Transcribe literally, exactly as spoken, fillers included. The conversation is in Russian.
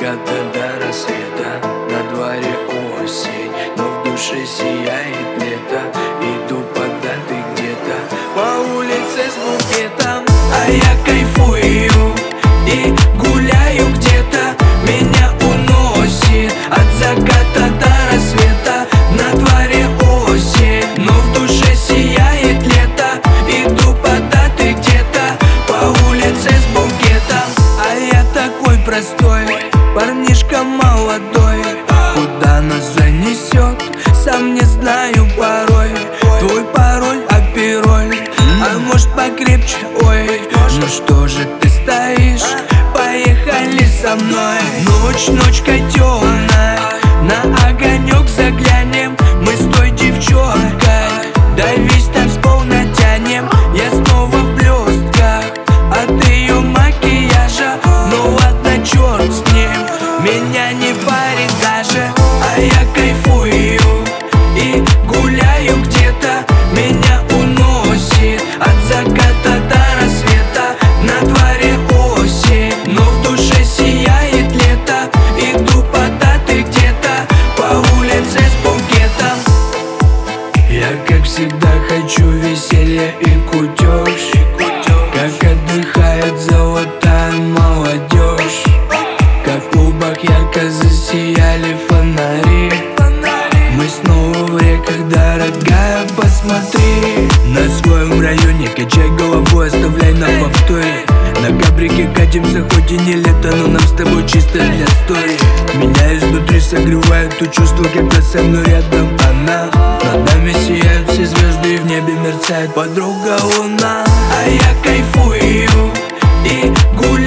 заката до рассвета, на дворе осень, но в душе сияет лето. Иду куда ты где-то по улице с букетом, а я кайфую и гуляю где-то. Меня уносит от заката до рассвета, на дворе осень, но в душе сияет лето. Иду куда ты где-то по улице с букетом, а я такой простой, парнишка молодой. Куда нас занесет, сам не знаю порой. Твой пароль, апероль, а может покрепче, ой. Ну что же ты стоишь, поехали со мной. Ночь, ночка темная, на огонек заглянем. Мы с той девчонкой да весь танцпол натянем. Я снова в блестках от ее макияжа, ну ладно, черт с ним, меня не парит даже. А я кайфую и гуляю где-то. Меня уносит от заката до рассвета, на дворе осень, но в душе сияет лето. Иду куда ты где-то по улице с букетом. Я, как всегда, хочу веселья и кутеж, как отдыхает золотая молодежь. Как в клубах ярко засияли фонари. Мы снова в реках, дорогая, посмотри. На своем районе качай головой, оставляй на повторе. На габрике катимся, хоть и не лето, но нам с тобой чисто для стори. Меня изнутри согревает то чувство, когда со мной рядом она. Над нами сияют все звезды и в небе мерцает подруга луна. А я кайфую и гуляю